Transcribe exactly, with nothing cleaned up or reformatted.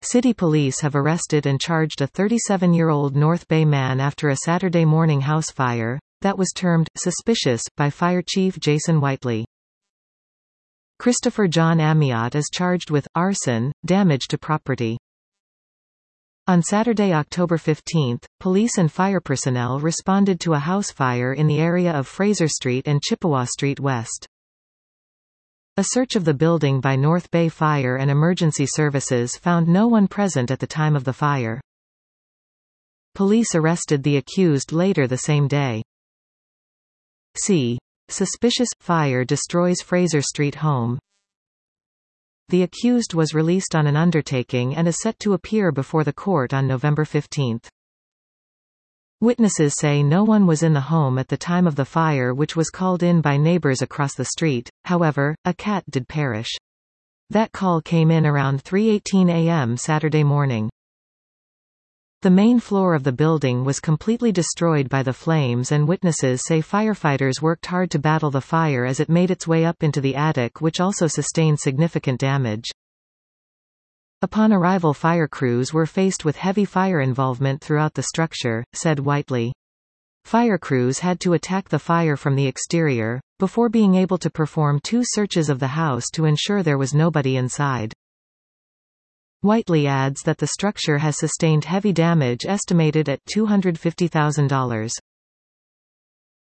City police have arrested and charged a thirty-seven-year-old North Bay man after a Saturday morning house fire that was termed suspicious by Fire Chief Jason Whiteley. Christopher John Amiot is charged with arson, damage to property. On Saturday, October fifteenth, police and fire personnel responded to a house fire in the area of Fraser Street and Chippewa Street West. A search of the building by North Bay Fire and Emergency Services found no one present at the time of the fire. Police arrested the accused later the same day. C. Suspicious fire destroys Fraser Street home. The accused was released on an undertaking and is set to appear before the court on November fifteenth. Witnesses say no one was in the home at the time of the fire, which was called in by neighbors across the street. However, a cat did perish. That call came in around three eighteen a m Saturday morning. The main floor of the building was completely destroyed by the flames, and witnesses say firefighters worked hard to battle the fire as it made its way up into the attic, which also sustained significant damage. Upon arrival, fire crews were faced with heavy fire involvement throughout the structure, said Whiteley. Fire crews had to attack the fire from the exterior, before being able to perform two searches of the house to ensure there was nobody inside. Whiteley adds that the structure has sustained heavy damage estimated at two hundred fifty thousand dollars.